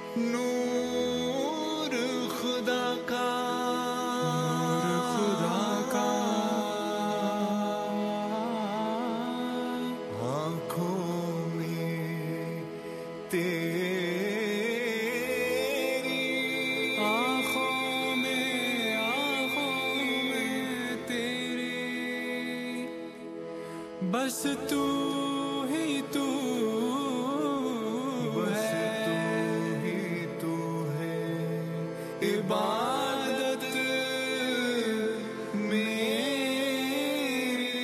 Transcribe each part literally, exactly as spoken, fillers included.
नूर खुदा का, नूर खुदा का आँखों में तेरी, आँखों में आँखों में तेरी, बस तू ही तू, बस तू ही तू है, इबादत मेरी।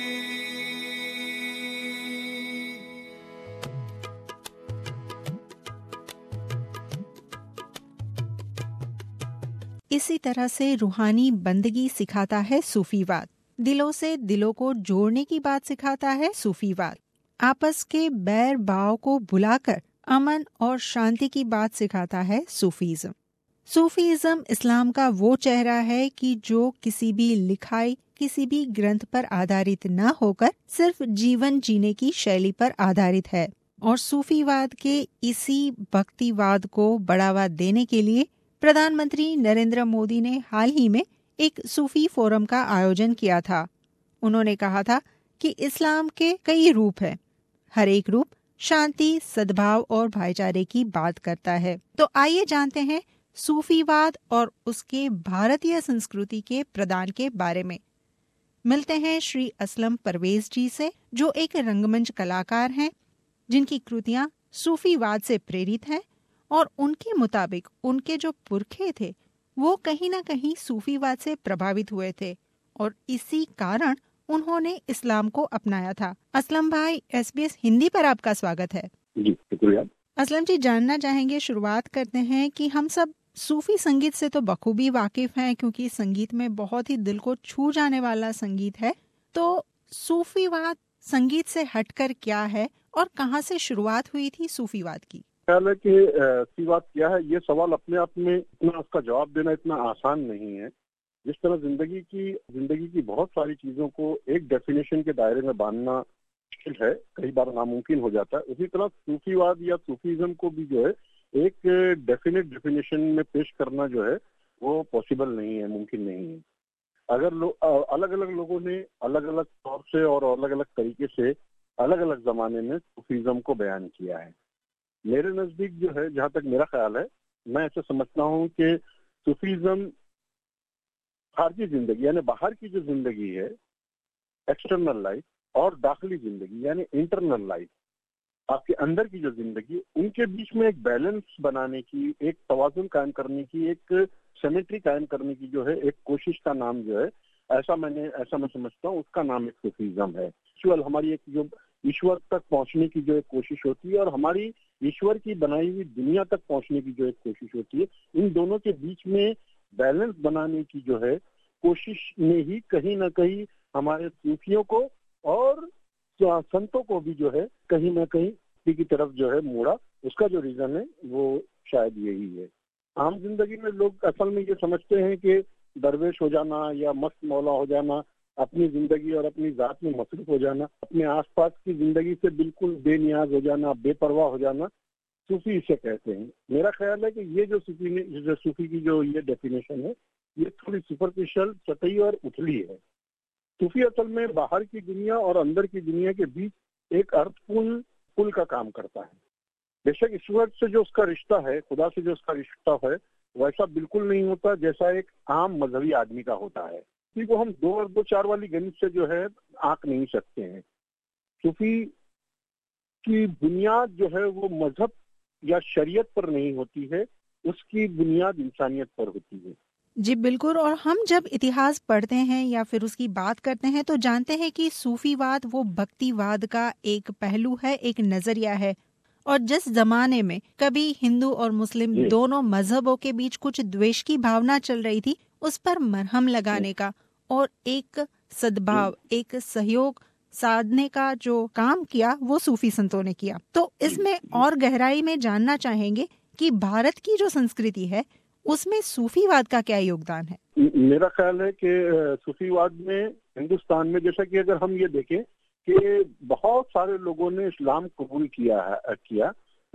इसी तरह से रूहानी बंदगी सिखाता है सूफीवाद। दिलों से दिलों को जोड़ने की बात सिखाता है सूफीवाद। आपस के बैर भाव को भुलाकर अमन और शांति की बात सिखाता है सूफीज्म। सूफीज्म इस्लाम का वो चेहरा है कि जो किसी भी लिखाई, किसी भी ग्रंथ पर आधारित न होकर सिर्फ जीवन जीने की शैली पर आधारित है। और सूफीवाद के इसी भक्तिवाद को बढ़ावा देने के लिए प्रधानमंत्री नरेंद्र मोदी ने हाल ही में एक सूफी फोरम का आयोजन किया था। उन्होंने कहा था कि इस्लाम के कई रूप हैं, हर एक रूप शांति, सद्भाव और भाईचारे की बात करता है। तो आइए जानते हैं सूफीवाद और उसके भारतीय संस्कृति के प्रदान के बारे में। मिलते हैं श्री असलम परवेज जी से, जो एक रंगमंच कलाकार हैं जिनकी कृतियां सूफीवाद से प्रेरित हैं और उनके मुताबिक उनके जो पुरखे थे वो कहीं ना कहीं सूफीवाद से प्रभावित हुए थे और इसी कारण उन्होंने इस्लाम को अपनाया था। असलम भाई, एसबीएस हिंदी पर आपका स्वागत है। जी शुक्रिया। असलम जी, जानना चाहेंगे, शुरुआत करते हैं कि हम सब सूफी संगीत से तो बखूबी वाकिफ हैं क्योंकि संगीत में बहुत ही दिल को छू जाने वाला संगीत है। तो सूफीवाद संगीत से हटकर क्या है और कहाँ से शुरुआत हुई थी सूफीवाद की? ख्याल है कि सूफीवाद क्या है, ये सवाल अपने आप में इतना उसका जवाब देना इतना आसान नहीं है। जिस तरह जिंदगी की जिंदगी की बहुत सारी चीजों को एक डेफिनेशन के दायरे में बांधना मुश्किल है, कई बार नामुमकिन हो जाता है, उसी तरह सूफीवाद या सूफीज्म को भी जो है एक डेफिनेट डेफिनेशन में पेश करना जो है वो पॉसिबल नहीं है, मुमकिन नहीं है। अगर लोग अलग अलग लोगों ने अलग अलग तौर से और अलग अलग तरीके से अलग अलग जमाने में सूफीज्म को बयान किया है। मेरे नजदीक जो है, जहाँ तक मेरा ख्याल है, मैं ऐसे समझता हूँ कि सूफीज्म खारजी जिंदगी यानी बाहर की जो जिंदगी है, एक्सटर्नल लाइफ, और दाखिली जिंदगी यानी इंटरनल लाइफ, आपके अंदर की जो जिंदगी, उनके बीच में एक बैलेंस बनाने की, एक तवाजुन कायम करने की, एक सिमेट्री कायम करने की जो है एक कोशिश का नाम जो है, ऐसा मैंने ऐसा मैं समझता हूँ, उसका नाम एक सूफीज्म है। एक्चुअल हमारी एक जो ईश्वर तक पहुंचने की जो एक कोशिश होती है और हमारी ईश्वर की बनाई हुई दुनिया तक पहुंचने की जो एक कोशिश होती है, इन दोनों के बीच में बैलेंस बनाने की जो है कोशिश ने ही कहीं ना कहीं हमारे सूफियों को और संतों को भी जो है कहीं ना कहीं की तरफ जो है मोड़ा। उसका जो रीजन है वो शायद यही है। आम जिंदगी में लोग असल में ये समझते हैं कि दरवेश हो जाना या मस्त मौला हो जाना, अपनी जिंदगी और अपनी जात में मसरूफ हो जाना, अपने आसपास की जिंदगी से बिल्कुल बेनियाज हो जाना, बेपरवाह हो जाना, सूफी इसे कहते हैं। मेरा ख्याल है कि ये जो सूफी ने जो सूफी की जो ये डेफिनेशन है, ये थोड़ी सुपरफिशियल, सतही और उथली है। सूफी असल में बाहर की दुनिया और अंदर की दुनिया के बीच एक अर्थपूर्ण पुल का काम करता है। बेशक ईश्वर से जो उसका रिश्ता है, खुदा से जो उसका रिश्ता है, वैसा बिल्कुल नहीं होता जैसा एक आम मजहबी आदमी का होता है। सूफी को हम दो और दो चार वाली गणित से जो है आंक नहीं सकते हैं। सूफी की बुनियाद जो है वो मजहब या शरीयत पर नहीं होती है, उसकी बुनियाद इंसानियत पर होती है। जी बिल्कुल। और हम जब इतिहास पढ़ते हैं या फिर उसकी बात करते हैं तो जानते हैं कि सूफीवाद वो भक्तिवाद का एक पहलू है, एक नजरिया है। और जिस जमाने में कभी हिंदू और मुस्लिम दोनों मजहबों के बीच कुछ द्वेष की भावना चल रही थी, उस पर मरहम लगाने का और एक सद्भाव, एक सहयोग साधने का जो काम किया वो सूफी संतों ने किया। तो इसमें और गहराई में जानना चाहेंगे कि भारत की जो संस्कृति है उसमें सूफीवाद का क्या योगदान है? मेरा ख्याल है कि सूफीवाद में हिंदुस्तान में, जैसा कि अगर हम ये देखें कि बहुत सारे लोगों ने इस्लाम कबूल किया है किया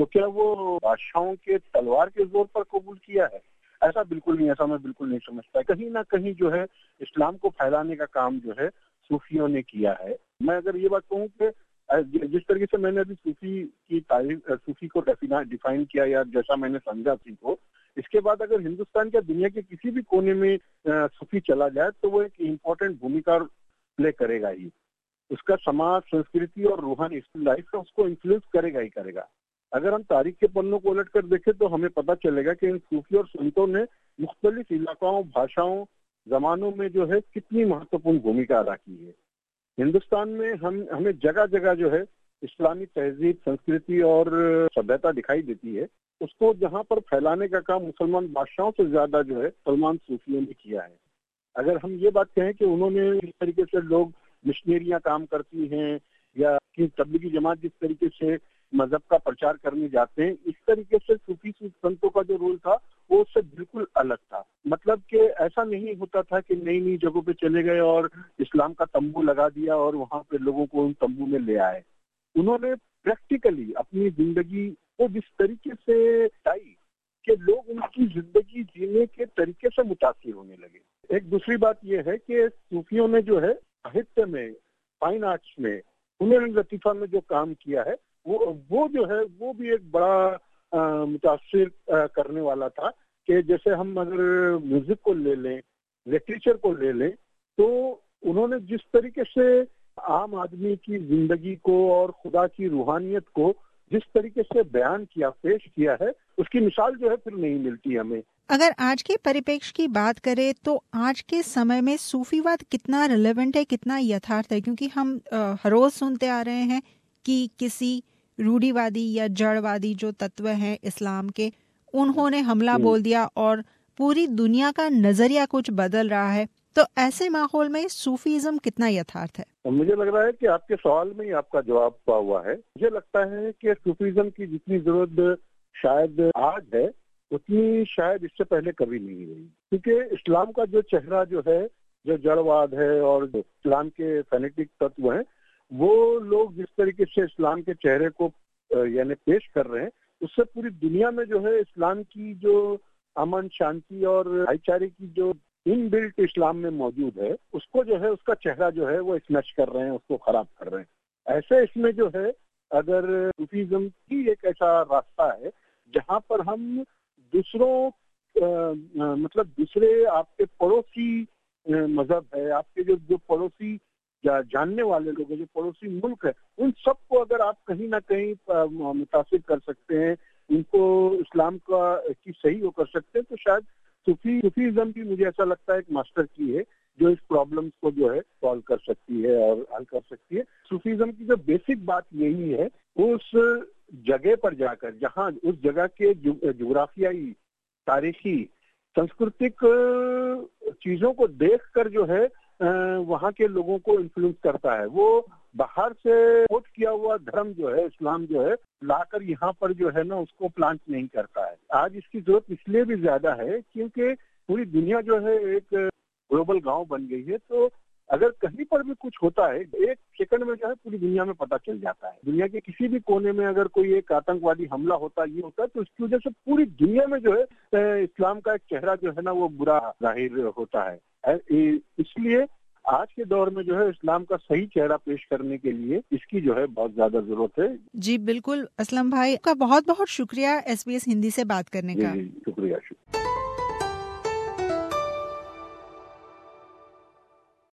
तो क्या वो बादशाहों के तलवार के जोर पर कबूल किया है? ऐसा बिल्कुल नहीं, ऐसा मैं बिल्कुल नहीं समझता। कहीं ना कहीं जो है इस्लाम को फैलाने का काम जो है सूफियों ने किया है। मैं अगर ये बात कहूँ कि जिस तरीके से मैंने अभी सूफी की तारीफ, सूफी को डिफाइन किया या जैसा मैंने समझा थी को, इसके बाद अगर हिंदुस्तान या दुनिया के किसी भी कोने में सूफी चला जाए तो वो एक इम्पोर्टेंट भूमिका प्ले करेगा ही। उसका समाज, संस्कृति और रूहानी लाइफ का उसको इन्फ्लुएंस करेगा ही करेगा। अगर हम तारीख के पन्नों को उलट कर देखें तो हमें पता चलेगा कि इन सूफी और संतों ने मुख्तलिफ इलाकाओं, भाषाओं, जमानों में जो है कितनी महत्वपूर्ण भूमिका अदा की है। हिंदुस्तान में हम हमें जगह जगह जो है इस्लामी तहजीब, संस्कृति और सभ्यता दिखाई देती है। उसको जहाँ पर फैलाने का काम मुसलमान बादशाहों से ज्यादा जो है सलमान सूफियों ने किया है। अगर हम ये बात कहें कि उन्होंने इस तरीके से लोग मिशनरियां काम करती हैं या कि तबलीगी जमात जिस तरीके से मजहब का प्रचार करने जाते हैं, इस तरीके से सूफी संतों का जो रोल था वो उससे बिल्कुल अलग था। मतलब कि ऐसा नहीं होता था कि नई नई जगहों पे चले गए और इस्लाम का तंबू लगा दिया और वहां पे लोगों को उन तंबू में ले आए। उन्होंने प्रैक्टिकली अपनी जिंदगी को जिस तरीके से बताई कि लोग उनकी जिंदगी जीने के तरीके से मुतासिर होने लगे। एक दूसरी बात यह है कि सूफियों ने जो है साहित्य में, फाइन आर्ट्स में, हुनर लतीफा में जो काम किया है वो वो जो है वो भी एक बड़ा मुतासिर करने वाला था। कि जैसे हम अगर म्यूजिक को ले लें, लिटरेचर को ले लें, तो उन्होंने जिस तरीके से आम आदमी की जिंदगी को और खुदा की रूहानियत को जिस तरीके से बयान किया, पेश किया है, उसकी मिसाल जो है फिर नहीं मिलती हमें। अगर आज के परिप्रेक्ष्य की बात करें तो आज के समय में सूफीवाद कितना रिलेवेंट है, कितना यथार्थ है? क्योंकि हम हर रोज सुनते आ रहे हैं कि किसी रूढ़िवादी या जड़वादी जो तत्व हैं इस्लाम के, उन्होंने हमला बोल दिया और पूरी दुनिया का नजरिया कुछ बदल रहा है। तो ऐसे माहौल में सूफीज्म कितना यथार्थ है? मुझे लग रहा है कि आपके सवाल में ही आपका जवाब पा हुआ है। मुझे लगता है कि सूफीज्म की जितनी जरूरत शायद आज है उतनी शायद इससे पहले कभी नहीं हुई। क्योंकि इस्लाम का जो चेहरा जो है, जो जड़वाद है और इस्लाम के फैनेटिक तत्व हैं, वो लोग जिस तरीके से इस्लाम के चेहरे को यानी पेश कर रहे हैं, उससे पूरी दुनिया में जो है इस्लाम की जो अमन, शांति और भाईचारे की जो इनबिल्ट इस्लाम में मौजूद है, उसको जो है, उसका चेहरा जो है वो स्मैश कर रहे हैं, उसको खराब कर रहे हैं। ऐसे इसमें जो है अगर सूफीज्म की एक ऐसा रास्ता है जहाँ पर हम दूसरों आ, आ, मतलब दूसरे आपके पड़ोसी मजहब है, आपके जो जो पड़ोसी या जानने वाले लोग हैं, जो पड़ोसी मुल्क है, उन सबको अगर आप कहीं ना कहीं मुतासिर कर सकते हैं, उनको इस्लाम का की सही वो कर सकते हैं, तो शायद सूफी सूफीज्म भी मुझे ऐसा लगता है एक मास्टर की है जो इस प्रॉब्लम्स को जो है सॉल्व कर सकती है और हल कर सकती है। सूफीज्म की जो बेसिक बात यही है, उस जगह पर जाकर, जहाँ उस जगह के ज्योग्राफियाई, तारीखी, सांस्कृतिक चीजों को देखकर जो है वहाँ के लोगों को इन्फ्लुएंस करता है। वो बाहर से वोट किया हुआ धर्म जो है, इस्लाम जो है, लाकर यहाँ पर जो है ना उसको प्लांट नहीं करता है। आज इसकी जरूरत इसलिए भी ज्यादा है क्योंकि पूरी दुनिया जो है एक ग्लोबल गांव बन गई है। तो अगर कहीं पर भी कुछ होता है, एक सेकंड में जो है पूरी दुनिया में पता चल जाता है। दुनिया के किसी भी कोने में अगर कोई एक आतंकवादी हमला होता है, ये होता है, तो इसकी वजह से पूरी दुनिया में जो है इस्लाम का एक चेहरा जो है ना वो बुरा जाहिर होता है। इसलिए आज के दौर में जो है इस्लाम का सही चेहरा पेश करने के लिए इसकी जो है बहुत ज्यादा जरूरत है। जी बिल्कुल। असलम भाई का बहुत बहुत शुक्रिया एस बी एस हिंदी से बात करने का। जी, शुक्रिया शुक्रिया।